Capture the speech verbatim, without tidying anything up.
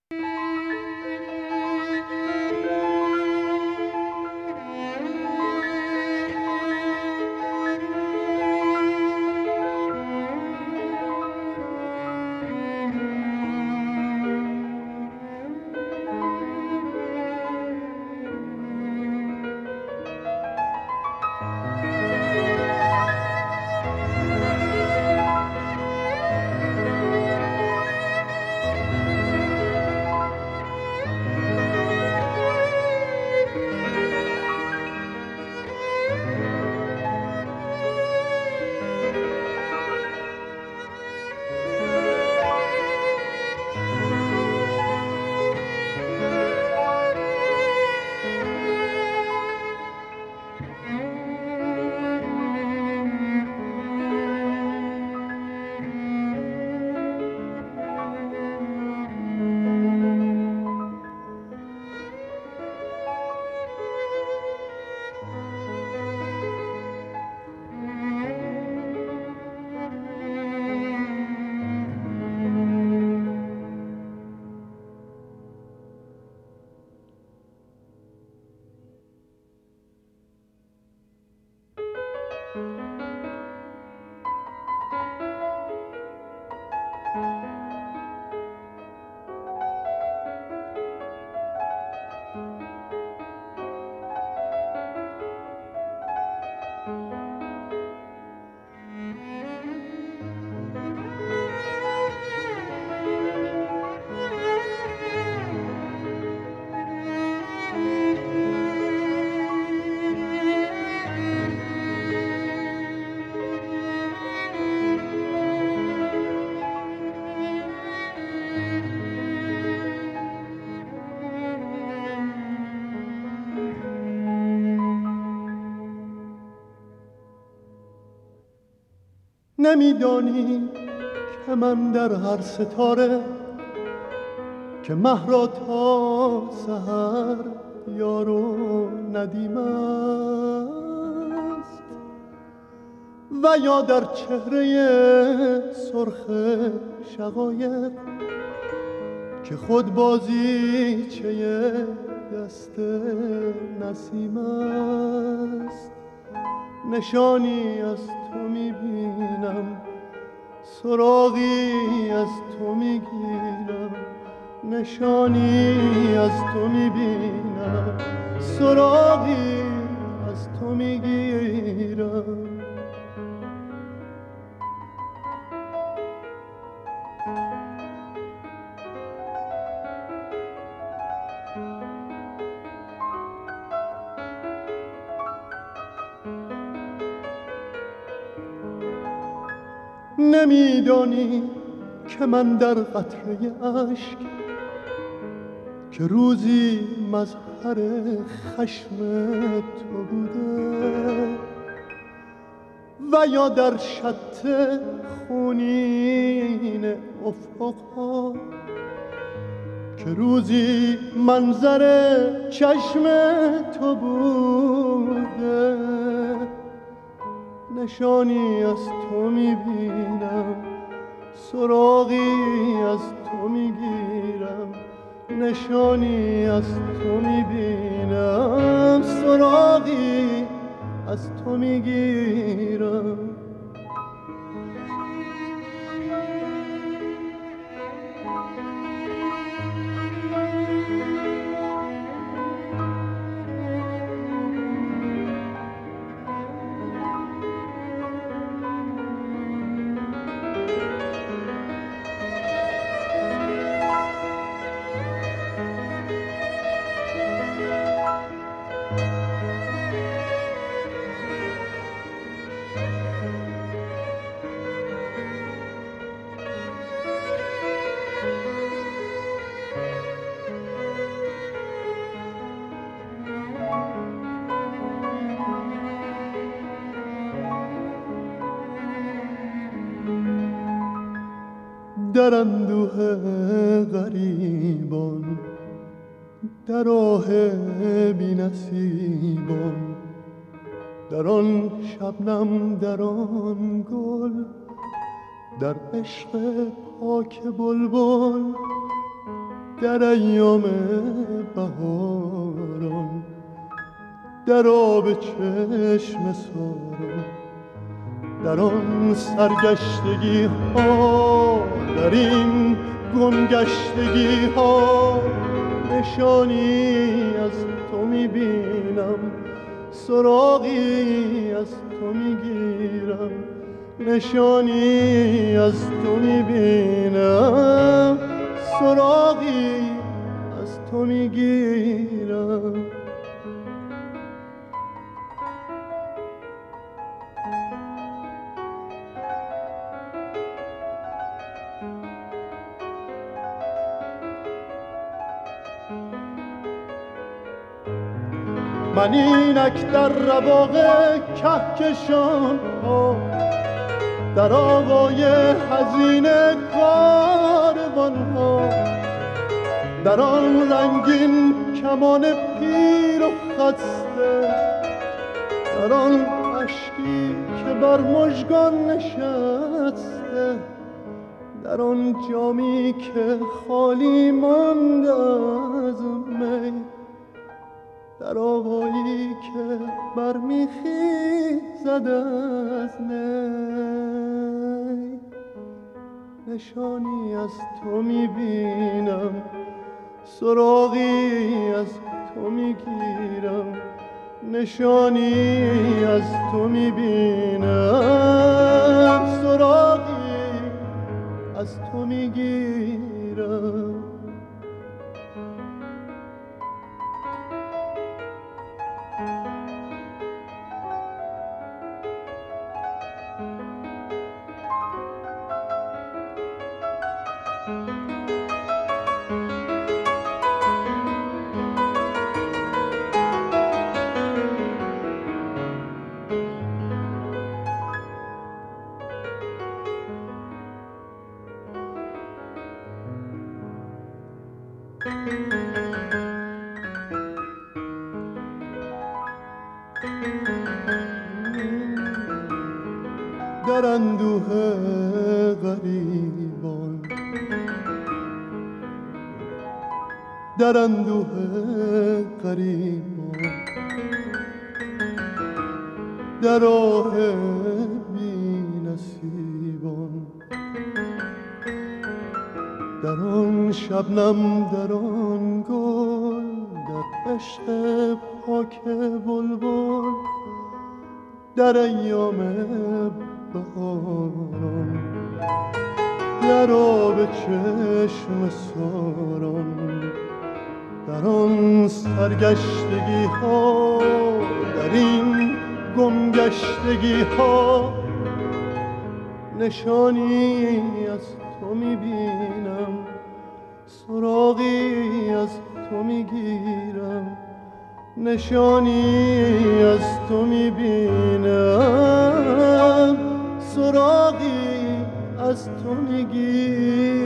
نمیدانی که من در هر ستاره که مه را تا سحر یار و ندیم است و یا در چهره سرخ شقایق که خود بازیچه دست نسیم است. نشانی از تو میبینم، سراغی از تو میگیرم، نشانی از تو میبینم، سراغی از تو میگیرم. نمیدانی که من در قطره اشک که روزی مظهر خشم تو بوده و یا در شط خونین افقها که روزی منظر چشم تو بوده. نشانی از تو میبینم، سراغی از تو میگیرم، نشانی از تو میبینم، سراغی از تو میگیرم. در اندوه غریبان، در آه بی نصیبان، در آن شبنم، در آن گل، در عشق پاک بلبل، در ایام بهاران در آب چشم ساران در آن سرگشتگی ها در این گمگشتگی ها نشانی از تو میبینم سراغی از تو میگیرم نشانی از تو میبینم سراغی از تو میگیرم من اینک در رواق کهکشان ها در آوای حزین کاروان ها در آن رنگین کمان پیر و خسته در آن اشکی که بر مژگان نشسته در آن جامی که خالی مانده از می در آوایی که برمیخیزد از نی نشانی از تو میبینم سراغی از تو میگیرم نشانی از تو میبینم سراغی از تو میگیرم در اندوه غریبان در اندوه غریبان در راه بی نصیبان در آن شبنم در آن گل در عشق پاک بلبل در ایام بهاران در آب چشم ساران در آن سرگشتگی ها در این گمگشتگی ها نشانی از تو میبینم سراغی از تو میگیرم نشانی از تو میبینم سراغی از تو میگیرم